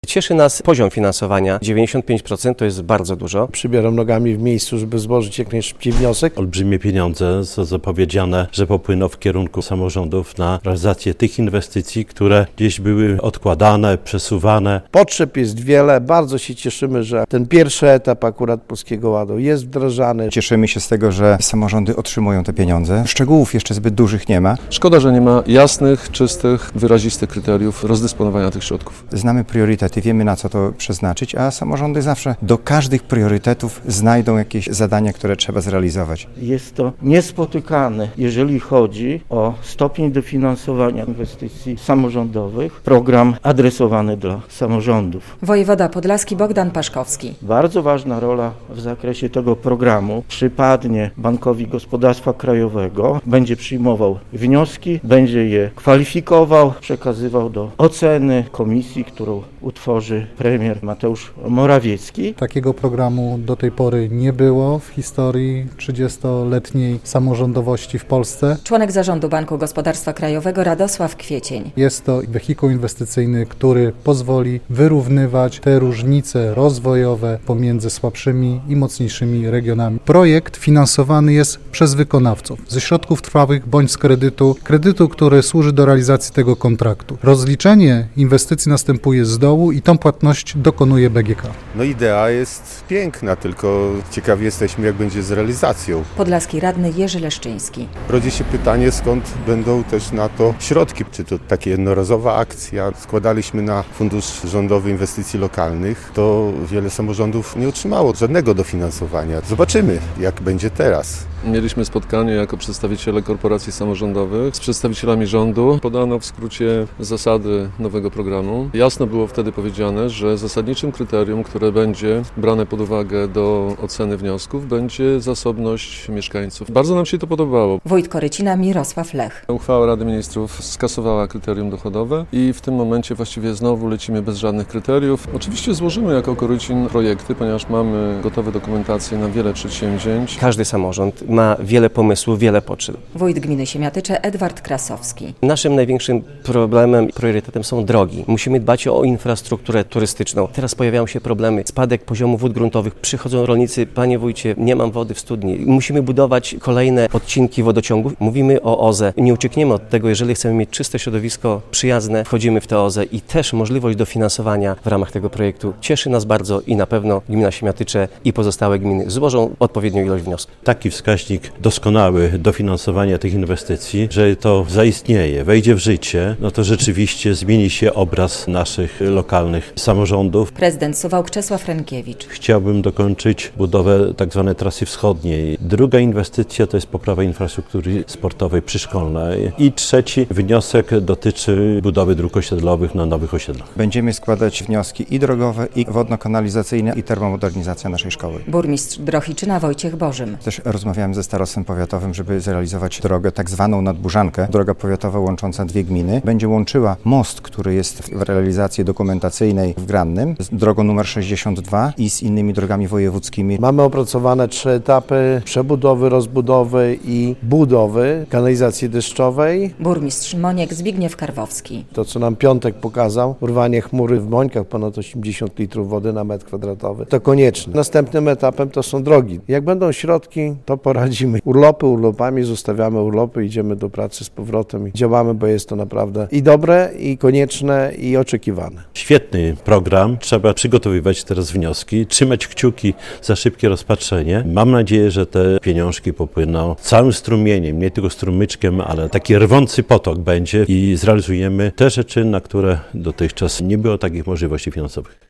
Cieszy nas poziom finansowania. 95% to jest bardzo dużo. Przybieram nogami w miejscu, żeby złożyć jak najszybciej wniosek. Olbrzymie pieniądze są zapowiedziane, że popłyną w kierunku samorządów na realizację tych inwestycji, które gdzieś były odkładane, przesuwane. Potrzeb jest wiele. Bardzo się cieszymy, że ten pierwszy etap akurat Polskiego Ładu jest wdrażany. Cieszymy się z tego, że samorządy otrzymują te pieniądze. Szczegółów jeszcze zbyt dużych nie ma. Szkoda, że nie ma jasnych, czystych, wyrazistych kryteriów rozdysponowania tych środków. Znamy priorytety, wiemy na co to przeznaczyć, a samorządy zawsze do każdych priorytetów znajdą jakieś zadania, które trzeba zrealizować. Jest to niespotykane, jeżeli chodzi o stopień dofinansowania inwestycji samorządowych, program adresowany dla samorządów. Wojewoda podlaski Bogdan Paszkowski. Bardzo ważna rola w zakresie tego programu przypadnie Bankowi Gospodarstwa Krajowego. Będzie przyjmował wnioski, będzie je kwalifikował, przekazywał do oceny komisji, którą utworzy premier Mateusz Morawiecki. Takiego programu do tej pory nie było w historii 30-letniej samorządowości w Polsce. Członek zarządu Banku Gospodarstwa Krajowego Radosław Kwiecień. Jest to wehikuł inwestycyjny, który pozwoli wyrównywać te różnice rozwojowe pomiędzy słabszymi i mocniejszymi regionami. Projekt finansowany jest przez wykonawców ze środków trwałych bądź z kredytu, który służy do realizacji tego kontraktu. Rozliczenie inwestycji następuje z dołu i tą płatność dokonuje BGK. No idea jest piękna, tylko ciekawi jesteśmy, jak będzie z realizacją. Podlaski radny Jerzy Leszczyński. Rodzi się pytanie, skąd będą też na to środki. Czy to taka jednorazowa akcja? Składaliśmy na Fundusz Rządowy Inwestycji Lokalnych, to wiele samorządów nie otrzymało żadnego dofinansowania. Zobaczymy, jak będzie teraz. Mieliśmy spotkanie jako przedstawiciele korporacji samorządowych z przedstawicielami rządu. Podano w skrócie zasady nowego programu. Jasno było wtedy powiedziane, że zasadniczym kryterium, które będzie brane pod uwagę do oceny wniosków, będzie zasobność mieszkańców. Bardzo nam się to podobało. Wójt Korycina Mirosław Lech. Uchwała Rady Ministrów skasowała kryterium dochodowe i w tym momencie właściwie znowu lecimy bez żadnych kryteriów. Oczywiście złożymy jako Korycin projekty, ponieważ mamy gotowe dokumentacje na wiele przedsięwzięć. Każdy samorząd ma wiele pomysłów, wiele potrzeb. Wójt gminy Siemiatycze Edward Krasowski. Naszym największym problemem i priorytetem są drogi. Musimy dbać o infrastrukturę turystyczną. Teraz pojawiają się problemy, spadek poziomu wód gruntowych. Przychodzą rolnicy, panie wójcie, nie mam wody w studni. Musimy budować kolejne odcinki wodociągów. Mówimy o OZE. Nie uciekniemy od tego, jeżeli chcemy mieć czyste środowisko przyjazne, wchodzimy w te OZE i też możliwość dofinansowania w ramach tego projektu cieszy nas bardzo i na pewno gmina Siemiatycze i pozostałe gminy złożą odpowiednią ilość wniosków. Taki wskaźnik doskonały dofinansowania tych inwestycji, że to zaistnieje, wejdzie w życie, no to rzeczywiście zmieni się obraz naszych lokalnych samorządów. Prezydent Suwałk Czesław Rękiewicz. Chciałbym dokończyć budowę tzw. trasy wschodniej. Druga inwestycja to jest poprawa infrastruktury sportowej przyszkolnej. I trzeci wniosek dotyczy budowy dróg osiedlowych na nowych osiedlach. Będziemy składać wnioski i drogowe, i wodno-kanalizacyjne, i termomodernizacja naszej szkoły. Burmistrz Drohiczyna Wojciech Bożym. Też rozmawiałem ze starostwem powiatowym, żeby zrealizować drogę tak zwaną nadburzankę. Droga powiatowa łącząca dwie gminy. Będzie łączyła most, który jest w realizacji dokumentacyjnej w Grannym, z drogą numer 62 i z innymi drogami wojewódzkimi. Mamy opracowane 3 etapy przebudowy, rozbudowy i budowy kanalizacji deszczowej. Burmistrz Moniek Zbigniew Karwowski. To, co nam Piątek pokazał, urwanie chmury w Mońkach, ponad 80 litrów wody na metr kwadratowy, to konieczne. Następnym etapem to są drogi. Jak będą środki, to poradzimy. Urlopami, zostawiamy urlopy, idziemy do pracy z powrotem i działamy, bo jest to naprawdę i dobre, i konieczne, i oczekiwane. Świetny program, trzeba przygotowywać teraz wnioski, trzymać kciuki za szybkie rozpatrzenie. Mam nadzieję, że te pieniążki popłyną całym strumieniem, nie tylko strumyczkiem, ale taki rwący potok będzie i zrealizujemy te rzeczy, na które dotychczas nie było takich możliwości finansowych.